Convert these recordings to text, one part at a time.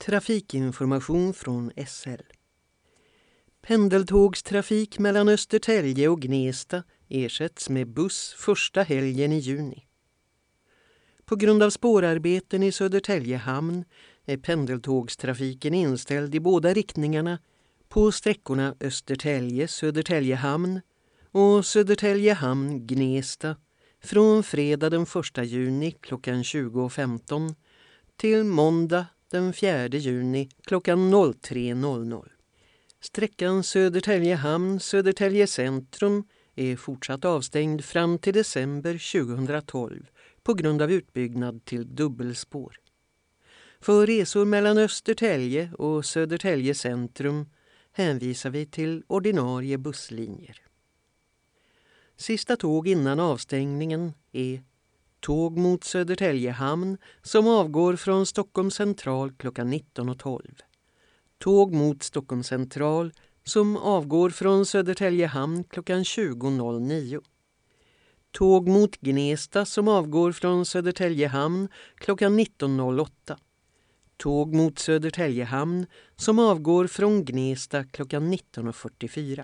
Trafikinformation från SL. Pendeltågstrafik mellan Östertälje och Gnesta ersätts med buss första helgen i juni. På grund av spårarbeten i Södertälje hamn är pendeltågstrafiken inställd i båda riktningarna på sträckorna Östertälje, Södertälje hamn och Södertälje hamn, Gnesta från fredag den 1 juni klockan 20.15 till måndag den 4 juni klockan 03.00. Sträckan Södertälje hamn, Södertälje centrum är fortsatt avstängd fram till december 2012 på grund av utbyggnad till dubbelspår. För resor mellan Östertälje och Södertälje centrum hänvisar vi till ordinarie busslinjer. Sista tåg innan avstängningen är tåg mot Södertälje hamn som avgår från Stockholm central klockan 19.12. Tåg mot Stockholm central som avgår från Södertälje hamn klockan 20.09. Tåg mot Gnesta som avgår från Södertälje hamn klockan 19.08. Tåg mot Södertälje hamn som avgår från Gnesta klockan 19.44.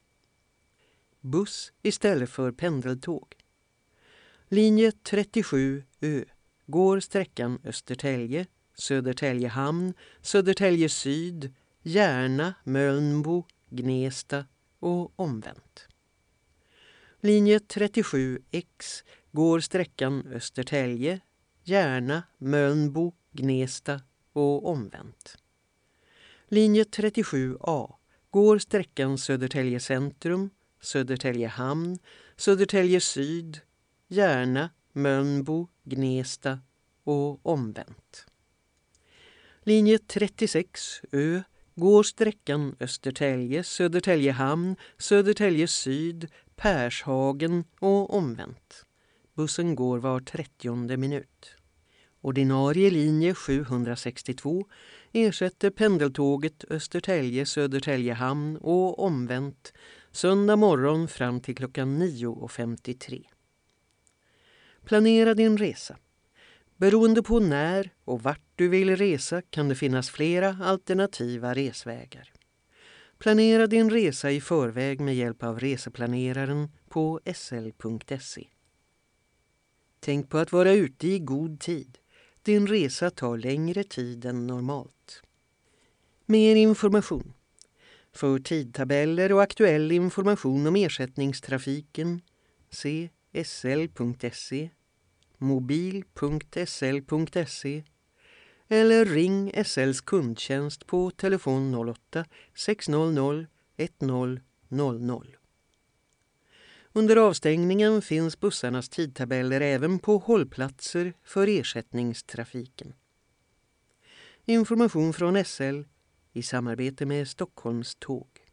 Buss istället för pendeltåg. Linje 37Ö går sträckan Östertälje, Södertälje hamn, Södertälje syd, Järna, Mölnbo, Gnesta och omvänt. Linje 37X går sträckan Östertälje, Järna, Mölnbo, Gnesta och omvänt. Linje 37A går sträckan Södertälje centrum, Södertälje hamn, Södertälje syd, Järna, Mölnbo, Gnesta och omvänt. Linje 36Ö går sträckan Östertälje, Södertälje hamn, Södertälje syd, Pershagen och omvänt. Bussen går var 30:e minut. Ordinarie linje 762 ersätter pendeltåget Östertälje, Södertälje hamn och omvänt söndag morgon fram till klockan 9.53. Planera din resa. Beroende på när och vart du vill resa kan det finnas flera alternativa resvägar. Planera din resa i förväg med hjälp av reseplaneraren på sl.se. Tänk på att vara ute i god tid. Din resa tar längre tid än normalt. Mer information. För tidtabeller och aktuell information om ersättningstrafiken, se sl.se, mobil.sl.se eller ring SLs kundtjänst på telefon 08 600 1000. Under avstängningen finns bussarnas tidtabeller även på hållplatser för ersättningstrafiken. Information från SL i samarbete med Stockholms tåg.